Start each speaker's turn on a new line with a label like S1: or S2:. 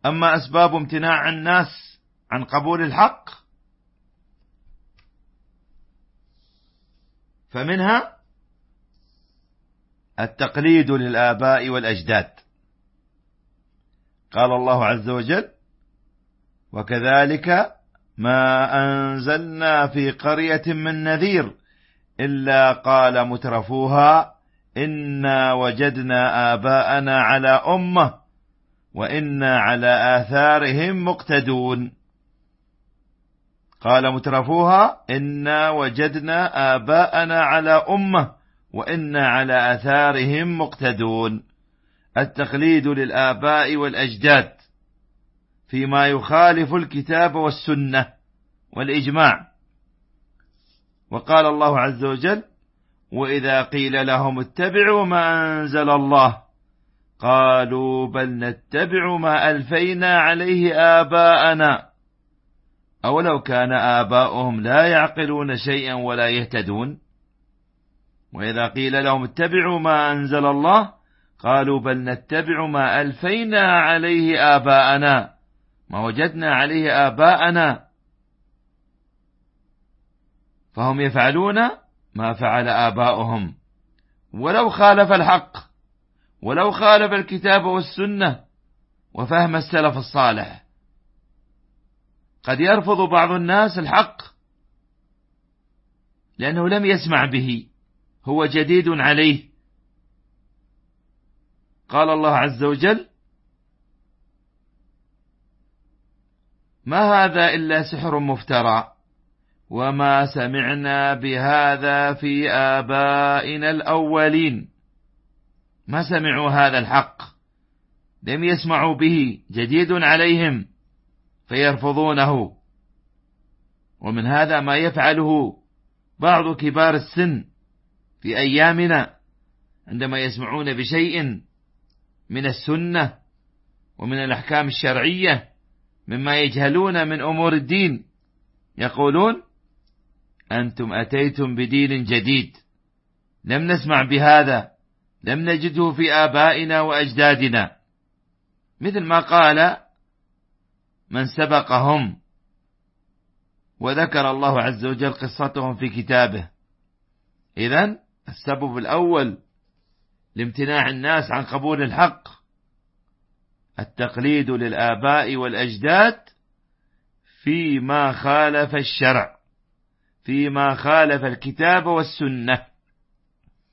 S1: أما أسباب امتناع الناس عن قبول الحق فمنها التقليد للآباء والأجداد. قال الله عز وجل: وكذلك ما أنزلنا في قرية من نذير إلا قال مترفوها إنا وجدنا آباءنا على أمة وإنا على آثارهم مقتدون. قال مترفوها إنا وجدنا آباءنا على أمة وإنا على آثارهم مقتدون. التقليد للآباء والأجداد فيما يخالف الكتاب والسنة والإجماع. وقال الله عز وجل: وإذا قيل لهم اتبعوا ما أنزل الله قالوا بل نتبع ما ألفينا عليه آباءنا أولو كان آباؤهم لا يعقلون شيئا ولا يهتدون. وإذا قيل لهم اتبعوا ما أنزل الله قالوا بل نتبع ما ألفينا عليه آباءنا ما وجدنا عليه آباءنا. فهم يفعلون ما فعل آباؤهم ولو خالف الحق، ولو خالف الكتاب والسنة وفهم السلف الصالح. قد يرفض بعض الناس الحق لأنه لم يسمع به، هو جديد عليه. قال الله عز وجل: ما هذا إلا سحر مفترى وما سمعنا بهذا في آبائنا الأولين. ما سمعوا هذا الحق، لم يسمعوا به، جديد عليهم فيرفضونه. ومن هذا ما يفعله بعض كبار السن في أيامنا عندما يسمعون بشيء من السنة ومن الأحكام الشرعية مما يجهلون من أمور الدين، يقولون: أنتم أتيتم بدين جديد، لم نسمع بهذا، لم نجده في آبائنا وأجدادنا. مثل ما قال من سبقهم وذكر الله عز وجل قصتهم في كتابه. إذن السبب الأول لامتناع الناس عن قبول الحق التقليد للآباء والأجداد فيما خالف الشرع، فيما خالف الكتاب والسنة.